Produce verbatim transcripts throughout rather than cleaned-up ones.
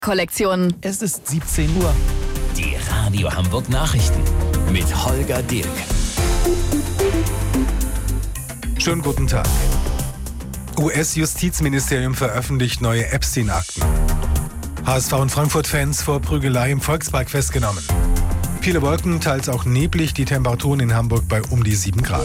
Kollektion. Es ist siebzehn Uhr. Die Radio Hamburg Nachrichten mit Holger Dirk. Schönen guten Tag. U S-Justizministerium veröffentlicht neue Epstein-Akten. H S V und Frankfurt-Fans vor Prügelei im Volkspark festgenommen. Viele Wolken, teils auch neblig, die Temperaturen in Hamburg bei um die sieben Grad.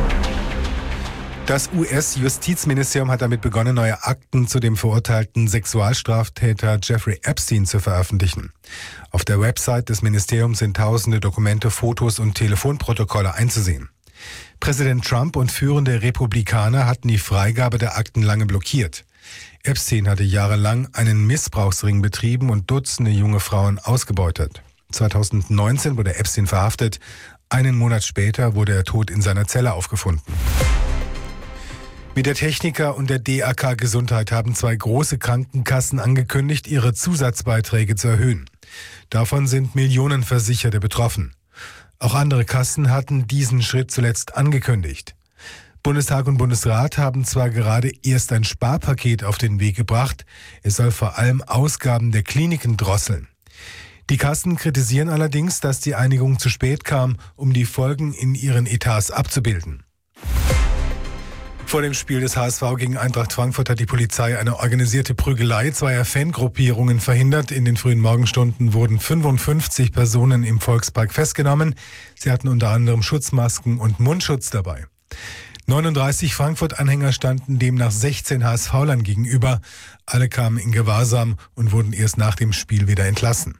Das U S-Justizministerium hat damit begonnen, neue Akten zu dem verurteilten Sexualstraftäter Jeffrey Epstein zu veröffentlichen. Auf der Website des Ministeriums sind tausende Dokumente, Fotos und Telefonprotokolle einzusehen. Präsident Trump und führende Republikaner hatten die Freigabe der Akten lange blockiert. Epstein hatte jahrelang einen Missbrauchsring betrieben und Dutzende junge Frauen ausgebeutet. zweitausendneunzehn wurde Epstein verhaftet. Einen Monat später wurde er tot in seiner Zelle aufgefunden. Mediatechniker und der D A K Gesundheit haben zwei große Krankenkassen angekündigt, ihre Zusatzbeiträge zu erhöhen. Davon sind Millionen Versicherte betroffen. Auch andere Kassen hatten diesen Schritt zuletzt angekündigt. Bundestag und Bundesrat haben zwar gerade erst ein Sparpaket auf den Weg gebracht, es soll vor allem Ausgaben der Kliniken drosseln. Die Kassen kritisieren allerdings, dass die Einigung zu spät kam, um die Folgen in ihren Etats abzubilden. Vor dem Spiel des H S V gegen Eintracht Frankfurt hat die Polizei eine organisierte Prügelei zweier Fangruppierungen verhindert. In den frühen Morgenstunden wurden fünfundfünfzig Personen im Volkspark festgenommen. Sie hatten unter anderem Schutzmasken und Mundschutz dabei. neununddreißig Frankfurt-Anhänger standen demnach sechzehn H S V-Lern gegenüber. Alle kamen in Gewahrsam und wurden erst nach dem Spiel wieder entlassen.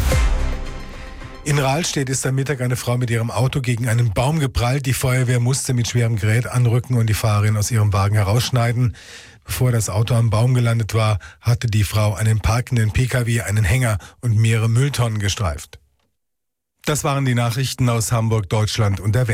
In Rahlstedt ist am Mittag eine Frau mit ihrem Auto gegen einen Baum geprallt. Die Feuerwehr musste mit schwerem Gerät anrücken und die Fahrerin aus ihrem Wagen herausschneiden. Bevor das Auto am Baum gelandet war, hatte die Frau einen parkenden Pkw, einen Hänger und mehrere Mülltonnen gestreift. Das waren die Nachrichten aus Hamburg, Deutschland und der Welt.